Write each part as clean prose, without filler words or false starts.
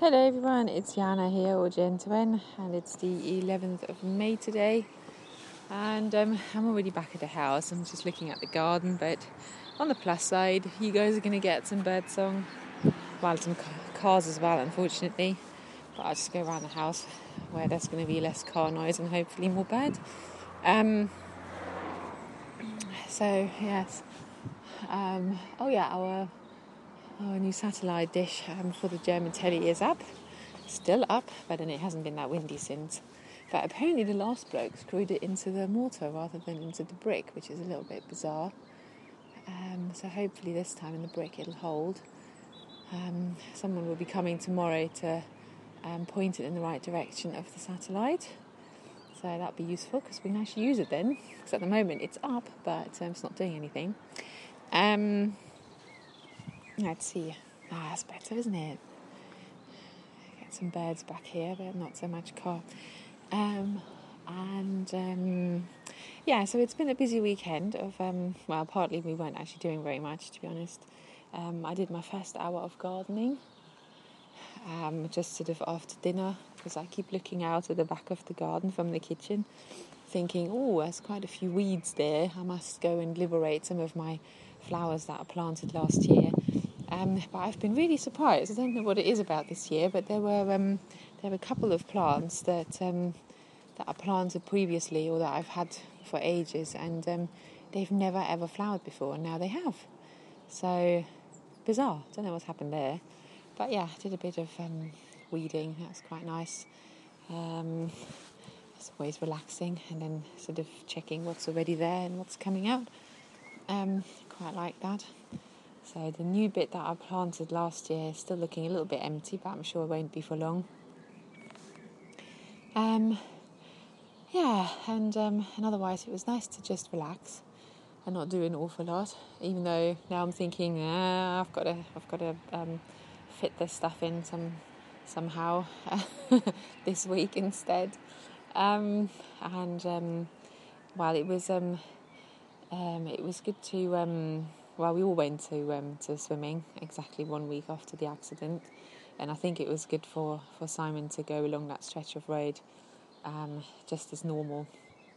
Hello everyone, it's Jana here, or Gentwen, and it's the 11th of May today, and I'm already back at the house. I'm just looking at the garden, but on the plus side, you guys are going to get some birdsong, well, some cars as well, unfortunately, but I'll just go around the house where there's going to be less car noise and hopefully more bird. So yes, our new satellite dish for the German telly is up. Still up, but then it hasn't been that windy since. But apparently the last bloke screwed it into the mortar rather than into the brick, which is a little bit bizarre. So hopefully this time in the brick it'll hold. Someone will be coming tomorrow to point it in the right direction of the satellite. So that'll be useful because we can actually use it then. Because at the moment it's up, but it's not doing anything. Let's see. That's better, isn't it? Some birds back here, but not so much car. So it's been a busy weekend of, partly we weren't actually doing very much, to be honest. I did my first hour of gardening, just sort of after dinner, because I keep looking out at the back of the garden from the kitchen, thinking, there's quite a few weeds there. I must go and liberate some of my flowers that I planted last year. But I've been really surprised. I don't know what it is about this year, but there were a couple of plants that I planted previously or that I've had for ages, and they've never ever flowered before, and now they have. So bizarre. Don't know what's happened there, but yeah, I did a bit of weeding. That was quite nice. It's always relaxing, and then sort of checking what's already there and what's coming out. Quite like that. So the new bit that I planted last year is still looking a little bit empty, but I'm sure it won't be for long. And otherwise it was nice to just relax and not do an awful lot. Even though now I'm thinking, I've got to fit this stuff in somehow this week instead. It was good to. We all went to swimming exactly 1 week after the accident, and I think it was good for Simon to go along that stretch of road just as normal.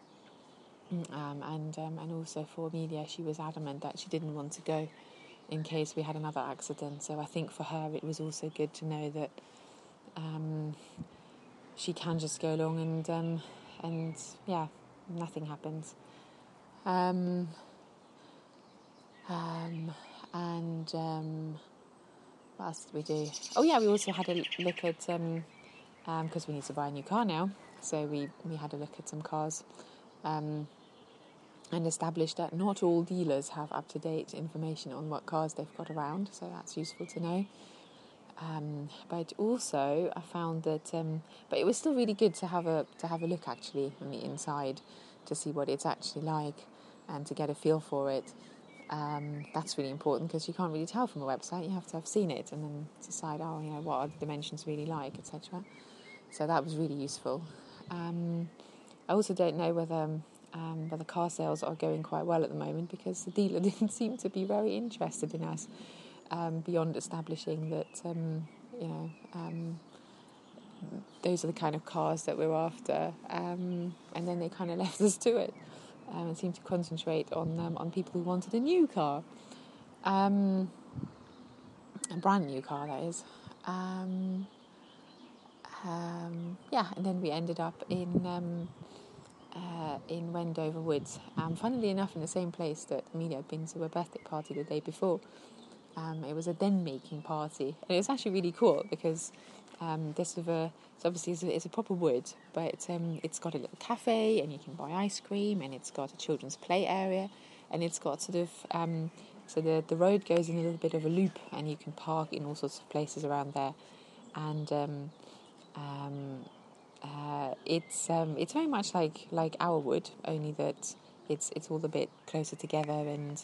And also for Amelia, she was adamant that she didn't want to go in case we had another accident. So I think for her it was also good to know that she can just go along and nothing happens. What else did we do? We also had a look at because we need to buy a new car now, so we had a look at some cars and established that not all dealers have up-to-date information on what cars they've got around, so that's useful to know. But also I found that but it was still really good to have a look actually on the inside to see what it's actually like and to get a feel for it. That's really important because you can't really tell from a website. You have to have seen it and then decide, what are the dimensions really like, etc. So that was really useful. I also don't know whether car sales are going quite well at the moment because the dealer didn't seem to be very interested in us beyond establishing that those are the kind of cars that we're after, and then they kind of left us to it. And seemed to concentrate on people who wanted a new car, a brand new car, that is. And then we ended up in Wendover Woods. Funnily enough, in the same place that Amelia had been to a birthday party the day before. It was a den making party, and it was actually really cool because it's a proper wood, but it's got a little cafe and you can buy ice cream, and it's got a children's play area, and it's got sort of so the road goes in a little bit of a loop, and you can park in all sorts of places around there, and it's very much like our wood, only that it's all a bit closer together, and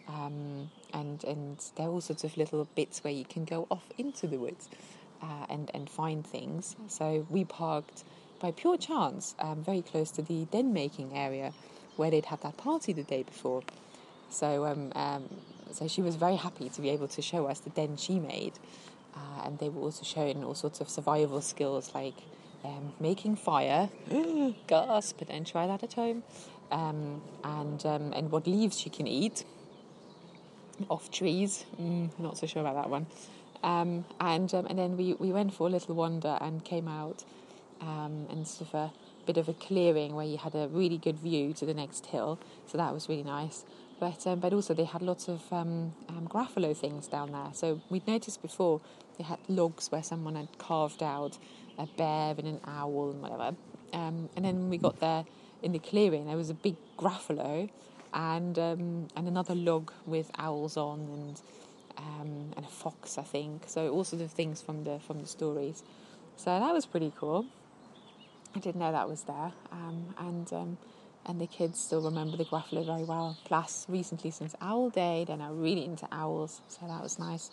there are all sorts of little bits where you can go off into the woods and find things. So we parked by pure chance very close to the den making area where they'd had that party the day before. So she was very happy to be able to show us the den she made, and they were also shown all sorts of survival skills like making fire, gasp, but then try that at home, and what leaves you can eat off trees. Not so sure about that one. And then we went for a little wander and came out and sort of a bit of a clearing where you had a really good view to the next hill, so that was really nice. But also they had lots of Gruffalo things down there. So we'd noticed before they had logs where someone had carved out a bear and an owl and whatever. And then when we got there in the clearing, there was a big Gruffalo and another log with owls on and a fox, I think. So all sorts of things from the stories. So that was pretty cool. I didn't know that was there. And the kids still remember the Gruffalo very well. Plus, recently since Owl Day, they're now really into owls. So that was nice.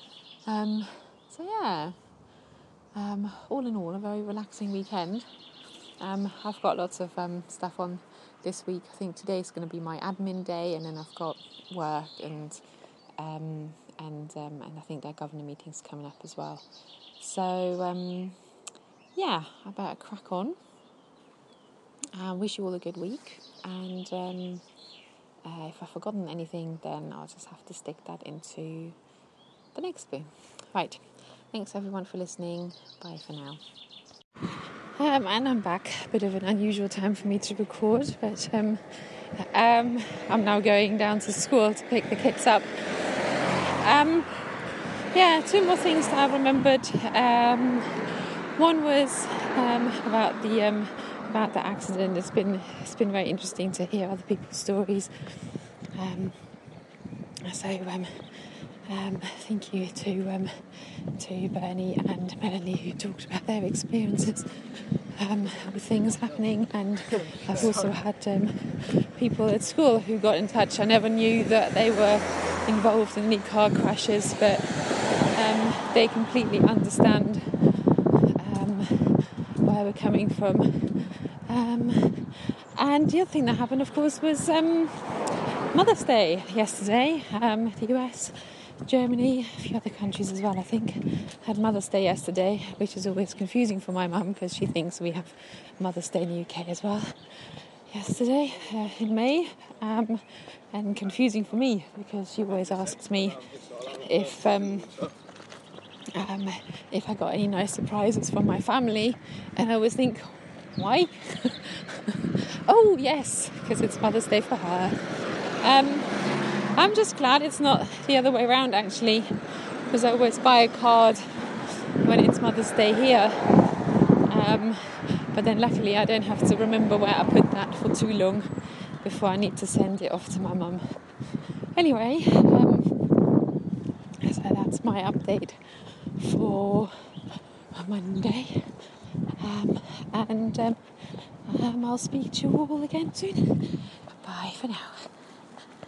All in all, a very relaxing weekend. I've got lots of stuff on this week. I think today's going to be my admin day, and then I've got work and I think their governor meeting's coming up as well. So I better crack on. Wish you all a good week, and if I've forgotten anything, then I'll just have to stick that into the next bit. Right, thanks everyone for listening. Bye for now. And I'm back. A bit of an unusual time for me to record, but I'm now going down to school to pick the kids up. Two more things that I remembered. One was about the accident. It's been very interesting to hear other people's stories. Thank you to Bernie and Melanie who talked about their experiences with things happening, and I've also had people at school who got in touch. I never knew that they were involved in any car crashes, but they completely understand where we're coming from. And the other thing that happened, of course, was Mother's Day yesterday. The US, Germany, a few other countries as well, I think, had Mother's Day yesterday, which is always confusing for my mum because she thinks we have Mother's Day in the UK as well. Yesterday in May, and confusing for me because she always asks me if I got any nice surprises from my family, and I always think, why? Oh yes, because it's Mother's Day for her. I'm just glad it's not the other way around, actually, because I always buy a card when it's Mother's Day here. But then luckily I don't have to remember where I put that for too long before I need to send it off to my mum. Anyway, so that's my update for Monday. And I'll speak to you all again soon. Bye for now.